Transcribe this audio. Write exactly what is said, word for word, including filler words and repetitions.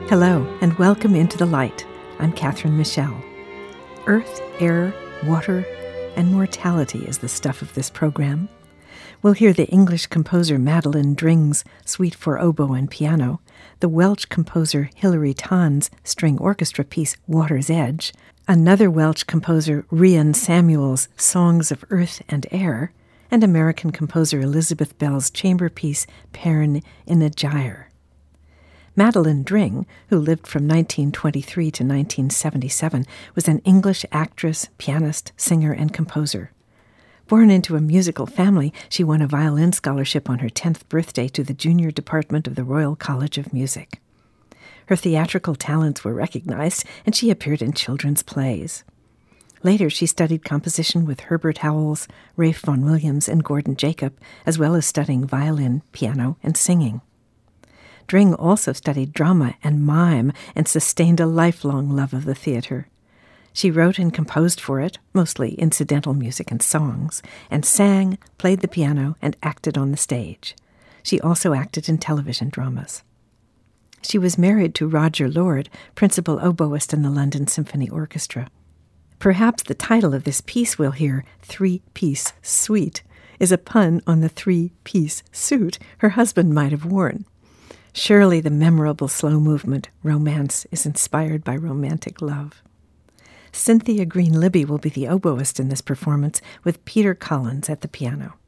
Hello, and welcome into the light. I'm Catherine Michelle. Earth, air, water, and mortality is the stuff of this program. We'll hear the English composer Madeleine Dring's Suite for Oboe and Piano, the Welsh composer Hilary Tahn's string orchestra piece Water's Edge, another Welsh composer Rhian Samuel's Songs of Earth and Air, and American composer Elizabeth Bell's chamber piece Pearn in a Gyre. Madeleine Dring, who lived from nineteen twenty-three to nineteen seventy-seven, was an English actress, pianist, singer, and composer. Born into a musical family, she won a violin scholarship on her tenth birthday to the junior department of the Royal College of Music. Her theatrical talents were recognized, and she appeared in children's plays. Later, she studied composition with Herbert Howells, Ralph Vaughan Williams, and Gordon Jacob, as well as studying violin, piano, and singing. Dring also studied drama and mime and sustained a lifelong love of the theater. She wrote and composed for it, mostly incidental music and songs, and sang, played the piano, and acted on the stage. She also acted in television dramas. She was married to Roger Lord, principal oboist in the London Symphony Orchestra. Perhaps the title of this piece we'll hear, Three-Piece Suite, is a pun on the three-piece suit her husband might have worn. Surely the memorable slow movement, Romance, is inspired by romantic love. Cynthia Green Libby will be the oboist in this performance, with Peter Collins at the piano.